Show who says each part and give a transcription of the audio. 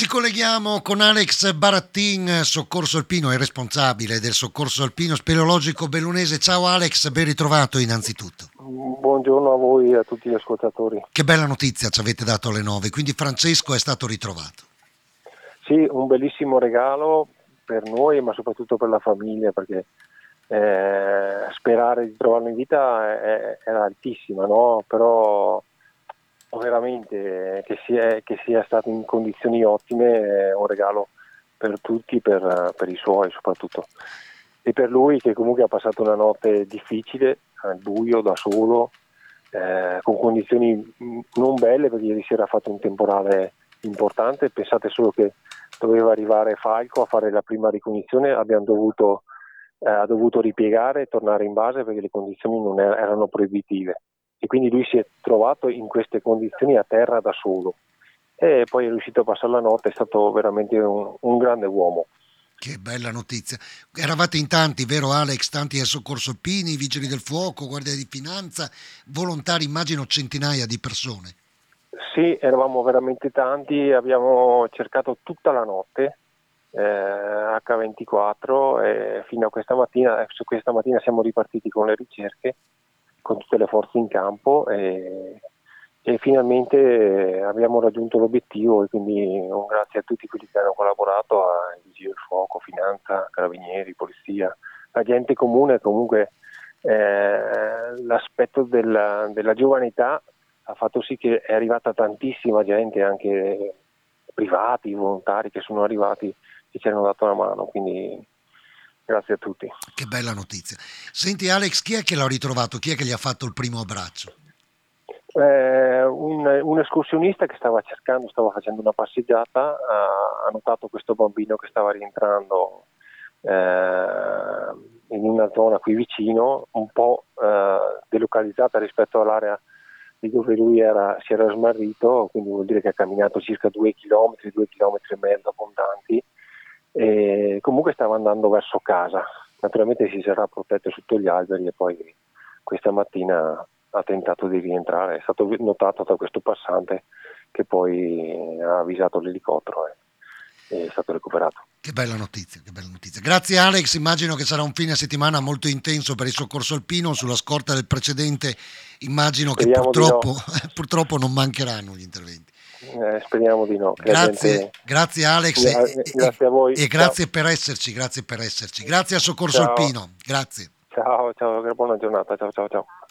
Speaker 1: Ci colleghiamo con Alex Barattin, Soccorso Alpino, è responsabile del Soccorso Alpino Speleologico Bellunese. Ciao Alex, ben ritrovato innanzitutto.
Speaker 2: Buongiorno a voi e a tutti gli ascoltatori.
Speaker 1: Che bella notizia ci avete dato alle 9, quindi Francesco è stato ritrovato.
Speaker 2: Sì, un bellissimo regalo per noi, ma soprattutto per la famiglia, perché sperare di trovarlo in vita era altissima, no? Però veramente che sia stato in condizioni ottime è un regalo per tutti, per i suoi soprattutto. E per lui che comunque ha passato una notte difficile, al buio, da solo, con condizioni non belle, perché ieri sera ha fatto un temporale importante. Pensate solo che doveva arrivare Falco a fare la prima ricognizione, ha dovuto ripiegare e tornare in base perché le condizioni non erano proibitive, e quindi lui si è trovato in queste condizioni a terra da solo e poi è riuscito a passare la notte. È stato veramente un grande uomo.
Speaker 1: Che bella notizia. Eravate in tanti, vero Alex? Tanti del Soccorso Alpini, Vigili del Fuoco, Guardia di Finanza, volontari, immagino centinaia di persone.
Speaker 2: Sì, eravamo veramente tanti, abbiamo cercato tutta la notte, H24, e fino a questa mattina. Su questa mattina siamo ripartiti con le ricerche, con tutte le forze in campo, e finalmente abbiamo raggiunto l'obiettivo, e quindi un grazie a tutti quelli che hanno collaborato, ai Vigili del Fuoco, Finanza, Carabinieri, Polizia, la gente comune. Comunque l'aspetto della giovane età ha fatto sì che è arrivata tantissima gente, anche privati, volontari che sono arrivati e ci hanno dato una mano, quindi grazie a tutti.
Speaker 1: Che bella notizia. Senti Alex, chi è che l'ha ritrovato? Chi è che gli ha fatto il primo abbraccio?
Speaker 2: Un escursionista che stava facendo una passeggiata, ha notato questo bambino che stava rientrando in una zona qui vicino, un po' delocalizzata rispetto all'area di dove lui si era smarrito, quindi vuol dire che ha camminato circa 2 chilometri, 2 chilometri e mezzo abbondanti, e comunque stava andando verso casa. Naturalmente si sarà protetto sotto gli alberi, e poi questa mattina ha tentato di rientrare. È stato notato da questo passante che poi ha avvisato l'elicottero e è stato recuperato.
Speaker 1: Che bella notizia, che bella notizia. Grazie Alex, immagino che sarà un fine settimana molto intenso per il Soccorso Alpino, sulla scorta del precedente immagino che
Speaker 2: Speriamo di no.
Speaker 1: purtroppo non mancheranno gli interventi.
Speaker 2: Speriamo di no, che la gente...
Speaker 1: Grazie Alex
Speaker 2: Grazie a voi.
Speaker 1: e
Speaker 2: Ciao.
Speaker 1: grazie per esserci, grazie per esserci. Grazie a Soccorso
Speaker 2: Ciao.
Speaker 1: Alpino, grazie.
Speaker 2: Ciao, buona giornata. Ciao, ciao, ciao.